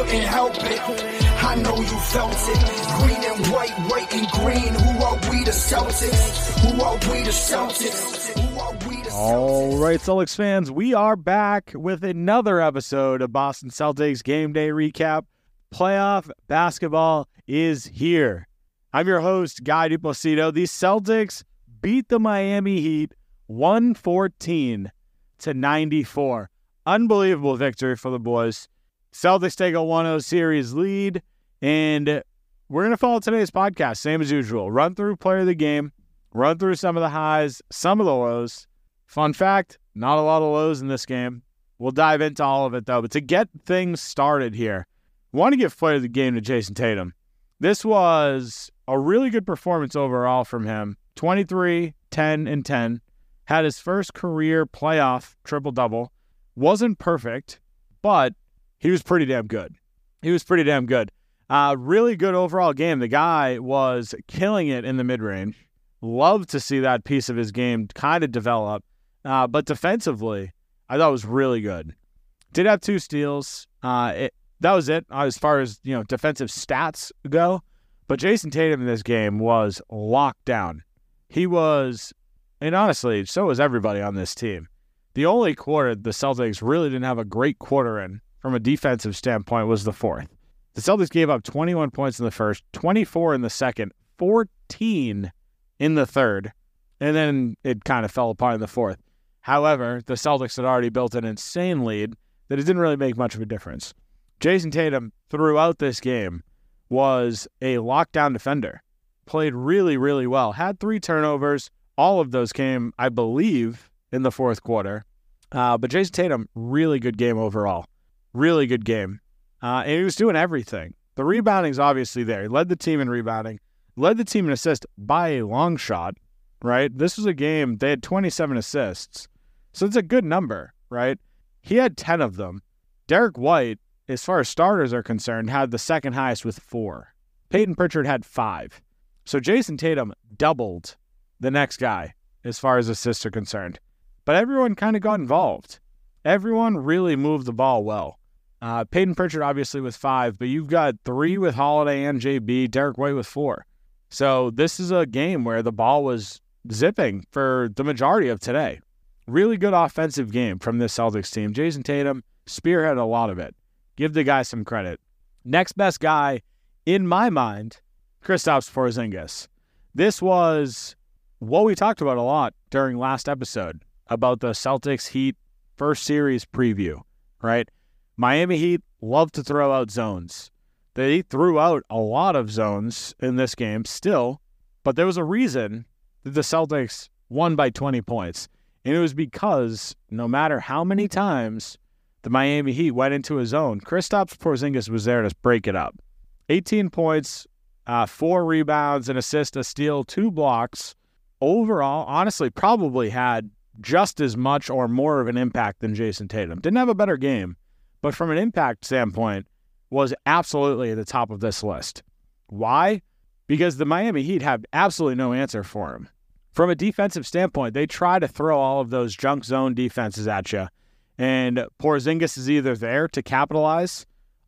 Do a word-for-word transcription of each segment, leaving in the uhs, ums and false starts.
couldn't help it. I know you felt it. Green and white, white and green. Who are we, the Celtics? Who are we, the Celtics? Who are we, the Celtics? All right, Celtics fans, we are back with another episode of Boston Celtics Game Day Recap. Playoff basketball is here. I'm your host, Guy Duplacito. The Celtics beat the Miami Heat one fourteen to ninety-four. Unbelievable victory for the boys. Celtics take a one oh series lead, and we're going to follow today's podcast, same as usual. Run through player of the game, run through some of the highs, some of the lows. Fun fact, not a lot of lows in this game. We'll dive into all of it, though. But to get things started here, I want to give player of the game to Jayson Tatum. This was a really good performance overall from him. twenty-three, ten, and ten. Had his first career playoff triple-double. Wasn't perfect, but he was pretty damn good. He was pretty damn good. Uh, really good overall game. The guy was killing it in the mid-range. Love to see that piece of his game kind of develop. Uh, but defensively, I thought it was really good. Did have two steals. Uh, it, that was it as far as, you know, defensive stats go. But Jayson Tatum in this game was locked down. He was, and honestly, so was everybody on this team. The only quarter the Celtics really didn't have a great quarter in from a defensive standpoint was the fourth. The Celtics gave up twenty-one points in the first, twenty-four in the second, fourteen in the third, and then it kind of fell apart in the fourth. However, the Celtics had already built an insane lead that it didn't really make much of a difference. Jayson Tatum, throughout this game, was a lockdown defender. Played really, really well. Had three turnovers. All of those came, I believe, in the fourth quarter. Uh, but Jayson Tatum, really good game overall. Really good game. Uh, and he was doing everything. The rebounding's obviously there. He led the team in rebounding. Led the team in assists by a long shot, right? This was a game, they had twenty-seven assists. So it's a good number, right? He had ten of them. Derek White, as far as starters are concerned, had the second highest with four. Peyton Pritchard had five. So Jayson Tatum doubled the next guy as far as assists are concerned. But everyone kind of got involved. Everyone really moved the ball well. Uh, Peyton Pritchard obviously with five, but you've got three with Holiday and J B, Derek White with four. So this is a game where the ball was zipping for the majority of today. Really good offensive game from this Celtics team. Jayson Tatum spearheaded a lot of it. Give the guy some credit. Next best guy, in my mind, Kristaps Porzingis. This was what we talked about a lot during last episode about the Celtics Heat first series preview, right? Miami Heat love to throw out zones. They threw out a lot of zones in this game still, but there was a reason that the Celtics won by twenty points. And it was because no matter how many times the Miami Heat went into a zone, Kristaps Porzingis was there to break it up. eighteen points, uh, four rebounds, an assist, a steal, two blocks. Overall, honestly, probably had just as much or more of an impact than Jayson Tatum. Didn't have a better game, but from an impact standpoint, was absolutely at the top of this list. Why? Because the Miami Heat have absolutely no answer for him. From a defensive standpoint, they try to throw all of those junk zone defenses at you, and Porzingis is either there to capitalize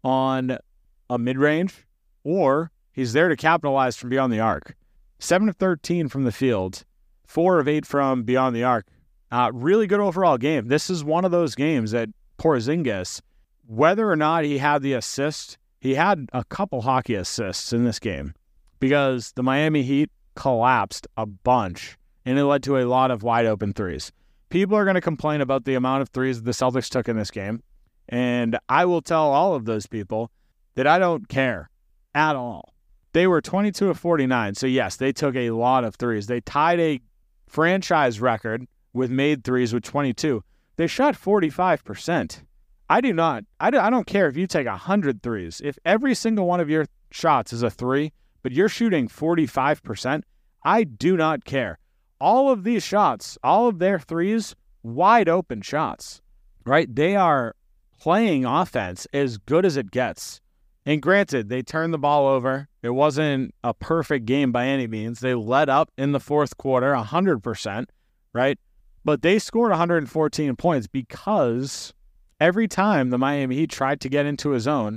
on a mid-range, or he's there to capitalize from beyond the arc. seven of thirteen from the field, four of eight from beyond the arc. Uh, really good overall game. This is one of those games that Porzingis, whether or not he had the assist, he had a couple hockey assists in this game because the Miami Heat collapsed a bunch, and it led to a lot of wide-open threes. People are going to complain about the amount of threes the Celtics took in this game, and I will tell all of those people that I don't care at all. They were twenty-two of forty-nine, so yes, they took a lot of threes. They tied a franchise record with made threes with twenty-two. They shot forty-five percent. I do not. I, do, I don't care if you take one hundred threes. If every single one of your shots is a three, but you're shooting forty-five percent, I do not care. All of these shots, all of their threes, wide open shots, right? They are playing offense as good as it gets. And granted, they turned the ball over. It wasn't a perfect game by any means. They led up in the fourth quarter one hundred percent, right? But they scored one hundred fourteen points because every time the Miami Heat tried to get into a zone,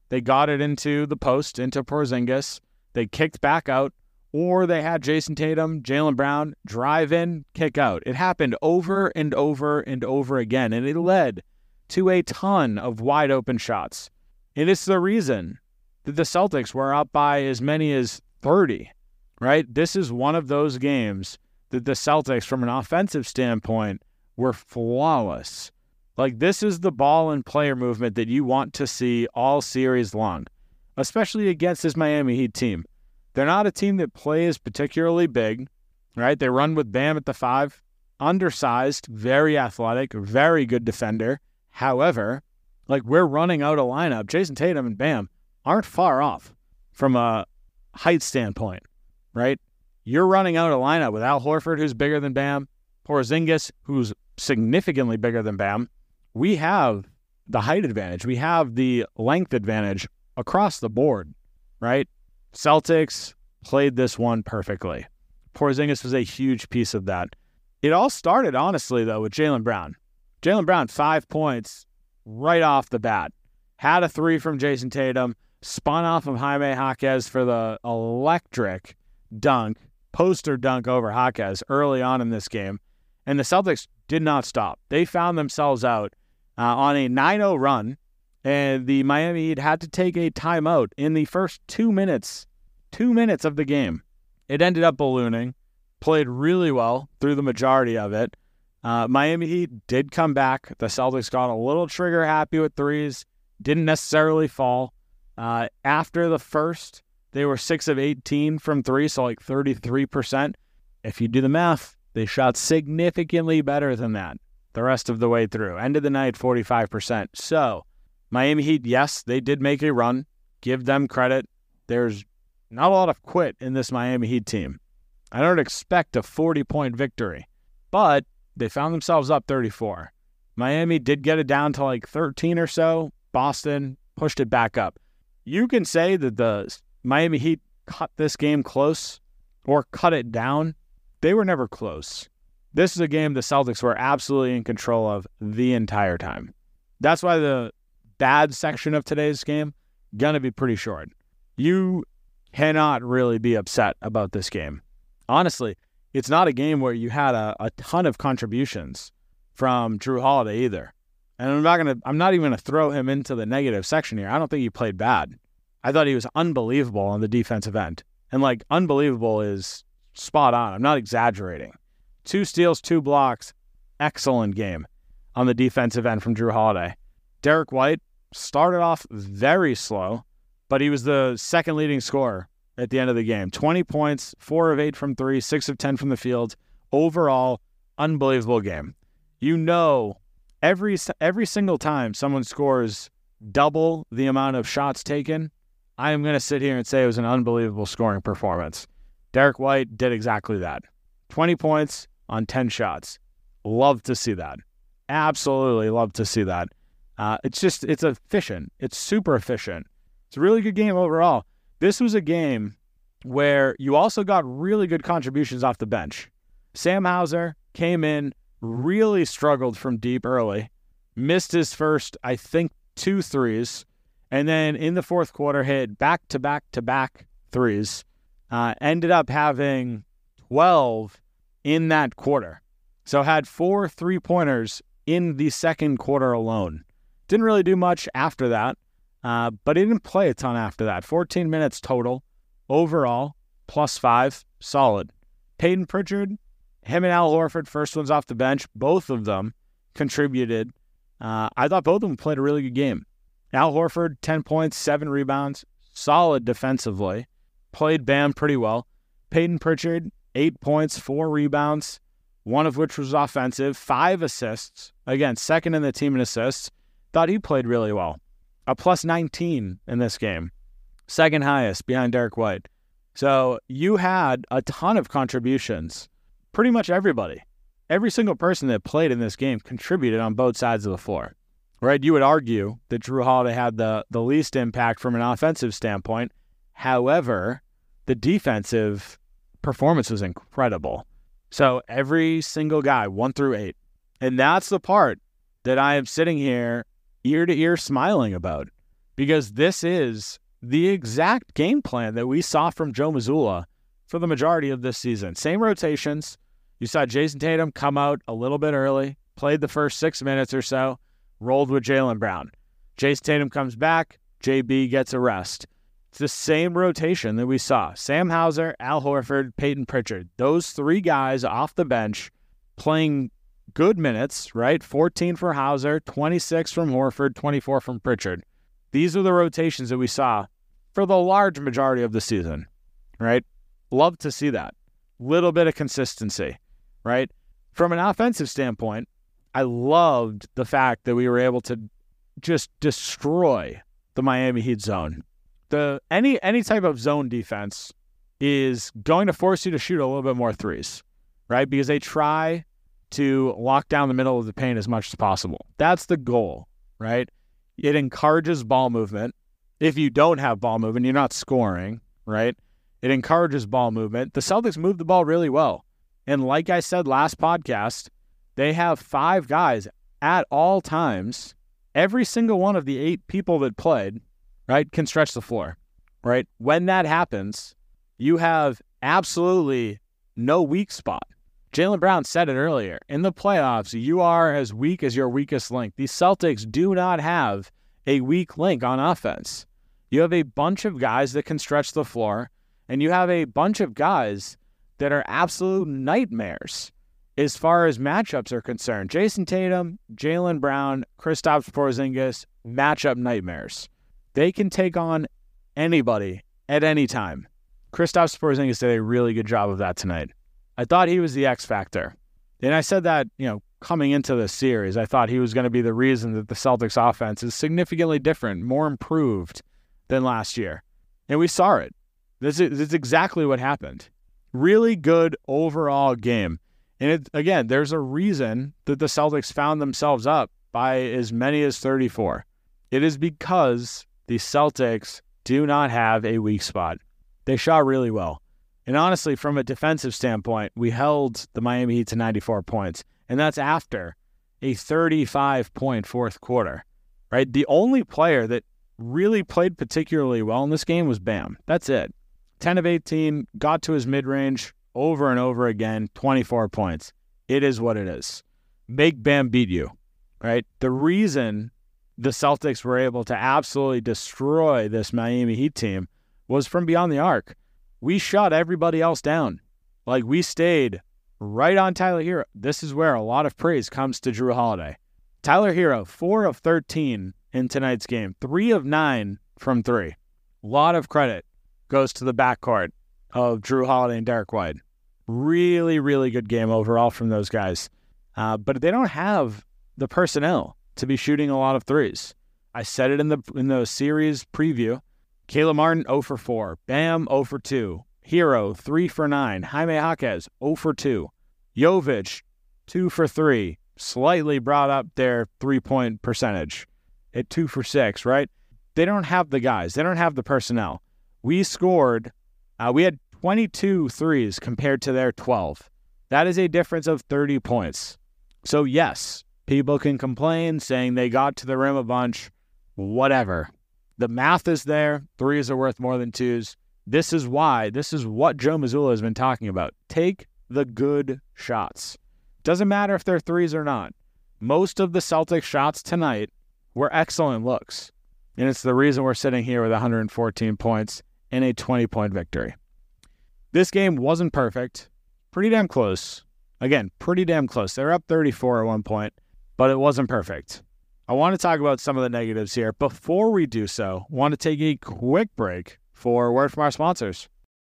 They got it into the post, into Porzingis. They kicked back out, or they had Jason Tatum, Jaylen Brown drive in, kick out. It happened over and over and over again, and it led to a ton of wide open shots. And it's the reason that the Celtics were up by as many as thirty, right? This is one of those games that the Celtics, from an offensive standpoint, were flawless. Like, this is the ball and player movement that you want to see all series long, especially against this Miami Heat team. They're not a team that plays particularly big, right? They run with Bam at the five, undersized, very athletic, very good defender. However, like, we're running out a lineup. Jason Tatum and Bam aren't far off from a height standpoint, right? You're running out a lineup with Al Horford, who's bigger than Bam, Porzingis, who's significantly bigger than Bam. We have the height advantage. We have the length advantage across the board, right? Celtics played this one perfectly. Porzingis was a huge piece of that. It all started, honestly, though, with Jaylen Brown. Jaylen Brown, five points right off the bat. Had a three from Jason Tatum, spun off of Jaime Jaquez for the electric dunk, poster dunk over Jaquez early on in this game. And the Celtics did not stop. They found themselves out uh, on a nine oh run, and the Miami Heat had to take a timeout in the first two minutes, two minutes of the game. It ended up ballooning, played really well through the majority of it. Uh, Miami Heat did come back. The Celtics got a little trigger happy with threes, didn't necessarily fall. Uh, after the first, they were six of eighteen from three, so like thirty-three percent. If you do the math, they shot significantly better than that the rest of the way through. End of the night, forty-five percent. So, Miami Heat, yes, they did make a run. Give them credit. There's not a lot of quit in this Miami Heat team. I don't expect a forty-point victory, but they found themselves up thirty-four. Miami did get it down to like thirteen or so. Boston pushed it back up. You can say that the Miami Heat cut this game close or cut it down. They were never close. This is a game the Celtics were absolutely in control of the entire time. That's why the bad section of today's game going to be pretty short. You cannot really be upset about this game. Honestly, it's not a game where you had a, a ton of contributions from Jrue Holiday either. And I'm not gonna I'm not even gonna throw him into the negative section here. I don't think he played bad. I thought he was unbelievable on the defensive end. And like, unbelievable is spot on. I'm not exaggerating. Two steals, two blocks. Excellent game on the defensive end from Jrue Holiday. Derek White started off very slow, but he was the second leading scorer at the end of the game. twenty points, four of eight from three, six of ten from the field. Overall, unbelievable game. You know, every every single time someone scores double the amount of shots taken, I am going to sit here and say it was an unbelievable scoring performance. Derek White did exactly that. twenty points on ten shots. Love to see that. Absolutely love to see that. Uh, it's just, it's efficient. It's super efficient. It's a really good game overall. This was a game where you also got really good contributions off the bench. Sam Hauser came in, really struggled from deep early, missed his first, I think, two threes, and then in the fourth quarter hit back-to-back-to-back threes. Uh, ended up having twelve in that quarter. So had four three-pointers in the second quarter alone. Didn't really do much after that, uh, but he didn't play a ton after that. fourteen minutes total. Overall, plus five, solid. Peyton Pritchard, him and Al Horford, first ones off the bench, both of them contributed. Uh, I thought both of them played a really good game. Al Horford, ten points, seven rebounds, solid defensively. Played Bam pretty well. Peyton Pritchard, eight points, four rebounds, one of which was offensive, five assists. Again, second in the team in assists. Thought he played really well. A plus nineteen in this game. Second highest behind Derek White. So you had a ton of contributions. Pretty much everybody. Every single person that played in this game contributed on both sides of the floor. Right? You would argue that Jrue Holiday had the, the least impact from an offensive standpoint. However, the defensive performance was incredible. So every single guy, one through eight. And that's the part that I am sitting here ear to ear smiling about. because this is the exact game plan that we saw from Joe Mazzulla for the majority of this season. Same rotations. You saw Jason Tatum come out a little bit early, played the first six minutes or so, rolled with Jaylen Brown. Jason Tatum comes back, J B gets a rest. It's the same rotation that we saw. Sam Hauser, Al Horford, Peyton Pritchard. Those three guys off the bench playing good minutes, right? fourteen for Hauser, twenty-six from Horford, twenty-four from Pritchard. These are the rotations that we saw for the large majority of the season, right? Love to see that. Little bit of consistency, right? From an offensive standpoint, I loved the fact that we were able to just destroy the Miami Heat zone. The any any type of zone defense is going to force you to shoot a little bit more threes, right? Because they try to lock down the middle of the paint as much as possible. That's the goal, right? It encourages ball movement. If you don't have ball movement, you're not scoring, right? It encourages ball movement. The Celtics move the ball really well. And like I said last podcast, they have five guys at all times. Every single one of the eight people that played, right, can stretch the floor, right? When that happens, you have absolutely no weak spot. Jaylen Brown said it earlier. In the playoffs, you are as weak as your weakest link. These Celtics do not have a weak link on offense. You have a bunch of guys that can stretch the floor, and you have a bunch of guys that are absolute nightmares as far as matchups are concerned. Jason Tatum, Jaylen Brown, Kristaps Porzingis, matchup nightmares. They can take on anybody at any time. Kristaps Porzingis did a really good job of that tonight. I thought he was the X factor. And I said that, you know, coming into the series, I thought he was going to be the reason that the Celtics offense is significantly different, more improved than last year. And we saw it. This is, this is exactly what happened. Really good overall game. And it, again, there's a reason that the Celtics found themselves up by as many as thirty-four. It is because the Celtics do not have a weak spot. They shot really well. And honestly, from a defensive standpoint, we held the Miami Heat to ninety-four points. And that's after a thirty-five point fourth quarter, right? The only player that really played particularly well in this game was Bam. That's it. ten of eighteen, got to his mid-range over and over again, twenty-four points. It is what it is. Make Bam beat you, right? The reason the Celtics were able to absolutely destroy this Miami Heat team was from beyond the arc. We shut everybody else down. Like, we stayed right on Tyler Hero. This is where a lot of praise comes to Jrue Holiday. Tyler Hero, four of thirteen in tonight's game, three of nine from three. A lot of credit goes to the backcourt of Jrue Holiday and Derek White. Really, really good game overall from those guys. Uh, but they don't have the personnel to be shooting a lot of threes. I said it in the in the series preview. Caleb Martin, zero for four. Bam, zero for two. Hero, three for nine. Jaime Jaquez, zero for two. Jovic, two for three. Slightly brought up their three-point percentage at two for six, right? They don't have the guys. They don't have the personnel. We scored, uh, we had twenty-two threes compared to their twelve. That is a difference of thirty points. So yes, people can complain saying they got to the rim a bunch. Whatever. The math is there. Threes are worth more than twos. This is why, this is what Joe Mazzulla has been talking about. Take the good shots. Doesn't matter if they're threes or not. Most of the Celtics shots tonight were excellent looks. And it's the reason we're sitting here with one hundred fourteen points and a twenty-point victory. This game wasn't perfect. Pretty damn close. Again, pretty damn close. They were up thirty-four at one point, but it wasn't perfect. I want to talk about some of the negatives here. Before we do so, I want to take a quick break for a word from our sponsors.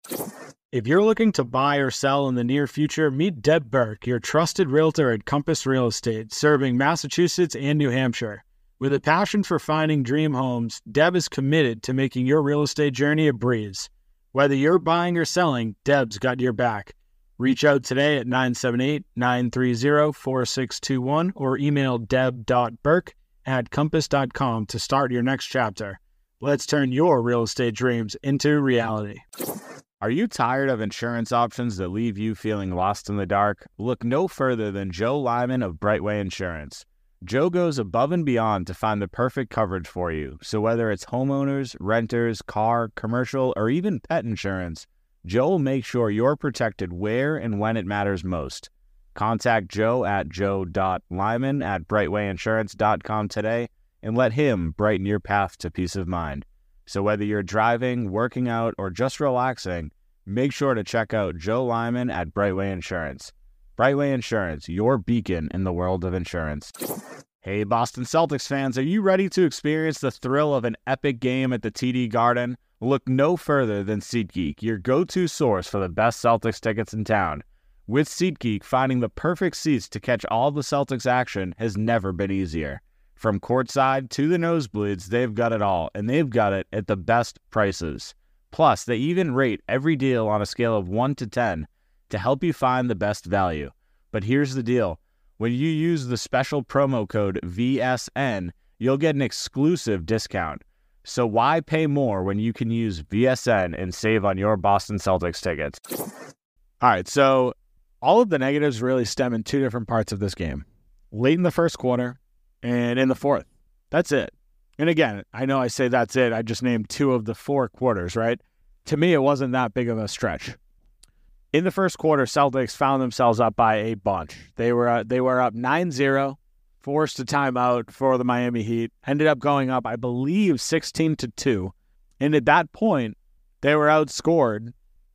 If you're looking to buy or sell in the near future, meet Deb Burke, your trusted realtor at Compass Real Estate, serving Massachusetts and New Hampshire. With a passion for finding dream homes, Deb is committed to making your real estate journey a breeze. Whether you're buying or selling, Deb's got your back. Reach out today at nine seven eight, nine three zero, four six two one or email deb dot burke at compass dot com to start your next chapter. Let's turn your real estate dreams into reality. Are you tired of insurance options that leave you feeling lost in the dark? Look no further than Joe Lyman of Brightway Insurance. Joe goes above and beyond to find the perfect coverage for you. So whether it's homeowners, renters, car, commercial, or even pet insurance, Joe will make sure you're protected where and when it matters most. Contact Joe at joe dot lyman at brightway insurance dot com today and let him brighten your path to peace of mind. So whether you're driving, working out, or just relaxing, make sure to check out Joe Lyman at Brightway Insurance. Brightway Insurance, your beacon in the world of insurance. Hey, Boston Celtics fans, are you ready to experience the thrill of an epic game at the T D Garden? Look no further than SeatGeek, your go-to source for the best Celtics tickets in town. With SeatGeek, finding the perfect seats to catch all the Celtics action has never been easier. From courtside to the nosebleeds, they've got it all, and they've got it at the best prices. Plus, they even rate every deal on a scale of one to ten to help you find the best value. But here's the deal. When you use the special promo code V S N, you'll get an exclusive discount. So why pay more when you can use V S N and save on your Boston Celtics tickets? All right, so all of the negatives really stem in two different parts of this game. Late in the first quarter and in the fourth. That's it. And again, I know I say that's it. I just named two of the four quarters, right? To me, it wasn't that big of a stretch. In the first quarter, Celtics found themselves up by a bunch. They were uh, they were up nine zero, forced a timeout for the Miami Heat, ended up going up, I believe, sixteen to two. And at that point, they were outscored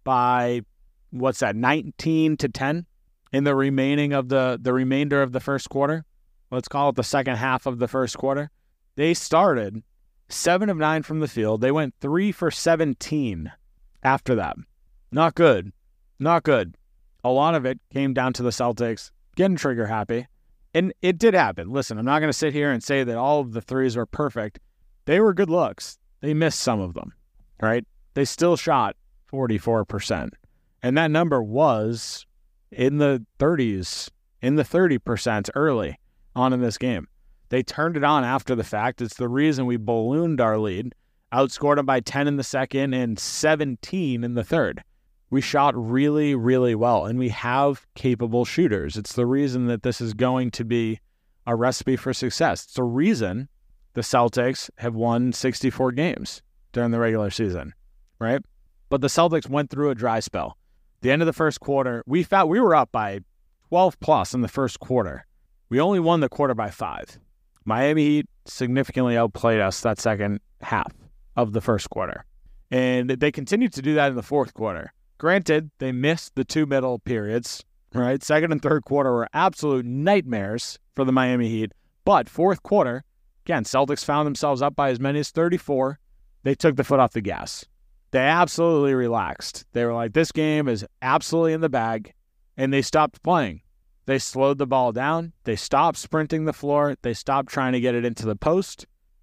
by, what's that, nineteen to ten in the remaining of the, the remainder of the first quarter. Let's call it the second half of the first quarter. They started seven of nine from the field. They went three for seventeen after that. Not good. Not good. A lot of it came down to the Celtics getting trigger happy. And it did happen. Listen, I'm not going to sit here and say that all of the threes were perfect. They were good looks. They missed some of them, right? They still shot forty-four percent. And that number was in the thirties, in the thirty percent early on in this game. They turned it on after the fact. It's the reason we ballooned our lead, outscored them by ten in the second and seventeen in the third. We shot really, really well, and we have capable shooters. It's the reason that this is going to be a recipe for success. It's the reason the Celtics have won sixty-four games during the regular season, right? But the Celtics went through a dry spell. The end of the first quarter, we found we were up by twelve plus in the first quarter. We only won the quarter by five. Miami Heat significantly outplayed us that second half of the first quarter. And they continued to do that in the fourth quarter. Granted, they missed the two middle periods, right? Second and third quarter were absolute nightmares for the Miami Heat. But fourth quarter, again, Celtics found themselves up by as many as thirty-four. They took the foot off the gas. They absolutely relaxed. They were like, this game is absolutely in the bag, and they stopped playing. They slowed the ball down. They stopped sprinting the floor. They stopped trying to get it into the post,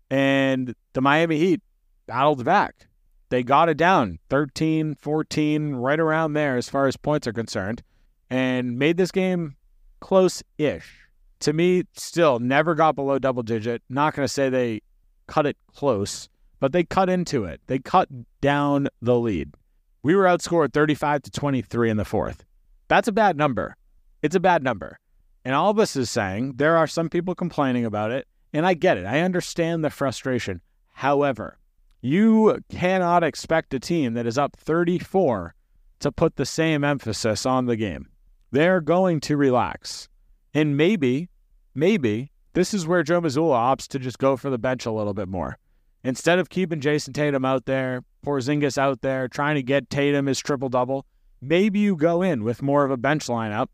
and the Miami Heat battled back. They got it down thirteen, fourteen, right around there as far as points are concerned, and made this game close-ish. To me, still never got below double-digit. Not going to say they cut it close, but they cut into it. They cut down the lead. We were outscored thirty-five to twenty-three in the fourth. That's a bad number. It's a bad number. And all of us is saying there are some people complaining about it, and I get it. I understand the frustration. However, you cannot expect a team that is up thirty-four to put the same emphasis on the game. They're going to relax. And maybe, maybe, this is where Joe Mazzulla opts to just go for the bench a little bit more. Instead of keeping Jason Tatum out there, Porzingis out there, trying to get Tatum his triple-double, maybe you go in with more of a bench lineup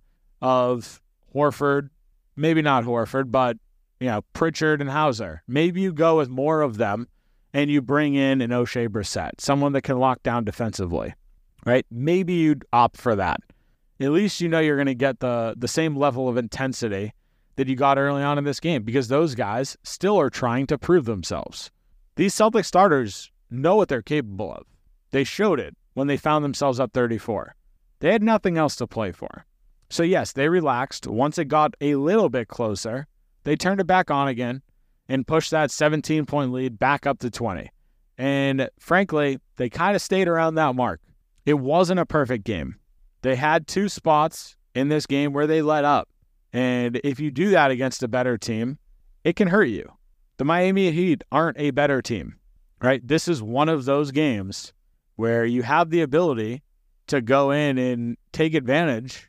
of Horford, maybe not Horford, but, you know, Pritchard and Hauser. Maybe you go with more of them, and you bring in an O'Shea Brissett, someone that can lock down defensively, right? Maybe you'd opt for that. At least you know you're going to get the, the same level of intensity that you got early on in this game, because those guys still are trying to prove themselves. These Celtic starters know what they're capable of. They showed it when they found themselves up thirty-four. They had nothing else to play for. So yes, they relaxed. Once it got a little bit closer, they turned it back on again and pushed that seventeen-point lead back up to twenty. And frankly, they kind of stayed around that mark. It wasn't a perfect game. They had two spots in this game where they let up. And if you do that against a better team, it can hurt you. The Miami Heat aren't a better team, right? This is one of those games where you have the ability to go in and take advantage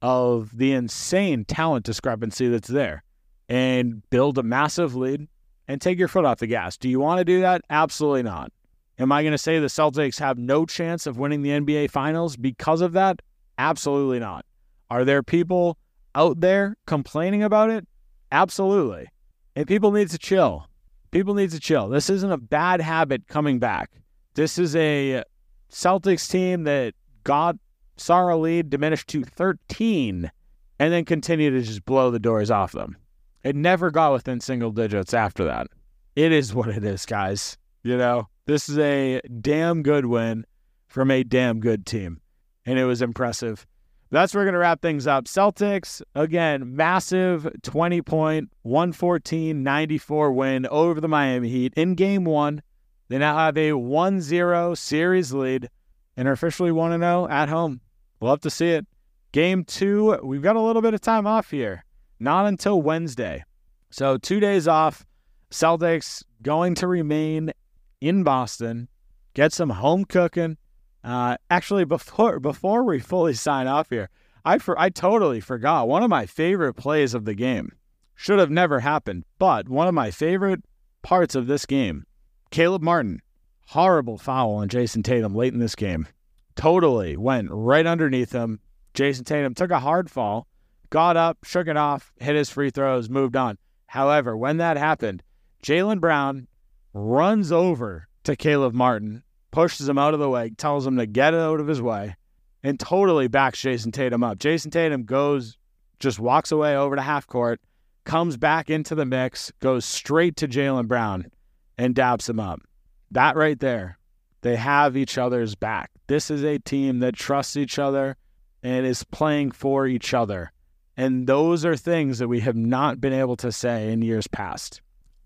of the insane talent discrepancy that's there and build a massive lead and take your foot off the gas. Do you want to do that? Absolutely not. Am I going to say the Celtics have no chance of winning the N B A Finals because of that? Absolutely not. Are there people out there complaining about it? Absolutely. And people need to chill. People need to chill. This isn't a bad habit coming back. This is a Celtics team that got saw a lead diminished to thirteen and then continued to just blow the doors off them. It never got within single digits after that. It is what it is, guys. You know, this is a damn good win from a damn good team, and it was impressive. That's where we're going to wrap things up. Celtics, again, massive twenty-point, one fourteen ninety-four win over the Miami Heat in Game one. They now have a one zero series lead and are officially one and oh at home. Love to see it. Game two, we've got a little bit of time off here. Not until Wednesday. So two days off. Celtics going to remain in Boston. Get some home cooking. Uh, actually, before before we fully sign off here, I for, I totally forgot one of my favorite plays of the game. Should have never happened, but one of my favorite parts of this game, Caleb Martin, horrible foul on Jason Tatum late in this game. Totally went right underneath him. Jason Tatum took a hard fall, got up, shook it off, hit his free throws, moved on. However, when that happened, Jaylen Brown runs over to Caleb Martin, pushes him out of the way, tells him to get out of his way, and totally backs Jason Tatum up. Jason Tatum goes, just walks away over to half court, comes back into the mix, goes straight to Jaylen Brown, and dabs him up. That right there, they have each other's back. This is a team that trusts each other and is playing for each other. And those are things that we have not been able to say in years past.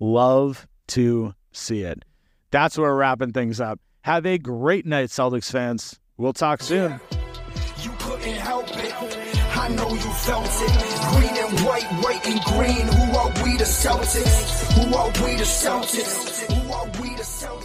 Love to see it. That's where we're wrapping things up. Have a great night, Celtics fans. We'll talk soon. You couldn't help it. I know you felt it. Green and white, white and green. Who are we, the Celtics? Who are we, the Celtics? Who are we, the Celtics?